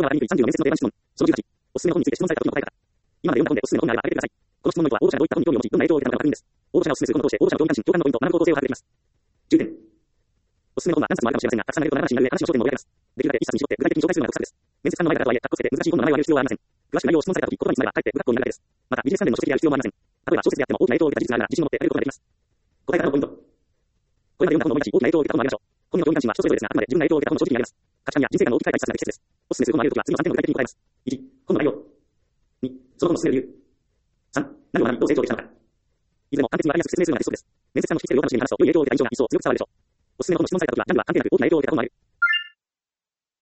がわかりにくい30の面接の定番質問。その18、おすすめの本について質問された時の答え方。今まで読んだ本でおすすめの本があれば挙げてください。この質問の意図は応募者がどういった本に興味を持ち、どんな影響を受けたのかの確認です。応募者がおすすめする本を通して、応募者の興味関心、共感のポイント、学ぶ構造性を把握できます。重点。おすすめの本は何冊もあるかもしれませんが、たくさんあると長話になる上、話の焦点も盛り上げます。できるだけ一冊に絞って具体的に紹介するのが得策です。面接官の前だとはいえ、かっこつけて難しい本の名前を挙げる必要はありません。詳しく内容を質問された時、言葉に詰まればかえって不格好になるだけです。また、ビジネス関連の書籍である必要もありません。例えば小説であっても大きな影響を受けた事実があるなら自信を持って挙げることができます。答え方のポイント。これまで読んだ本の生い立ち、大きな影響を受けた本を挙げましょう。本の興味関心は人それぞれですが、あくまで自分が影響を受けた本を正直に挙げます。価値観や人生観の大きく変えた一冊が適切です。おすすめする本を挙げるときは次の3点の具体的に答えます。1、本の内容。2、その本の勧める理由。3、何を学び、どう成長できたのか。いずれも簡潔にわかりやすく説明するのが鉄則です。面接官の引きつけるような話に話すと、良い影響を受けた印象が一層強く伝わるでしょう。おすすめの本の質問されたときは、何は関係なく大きな影響を受けた本もある。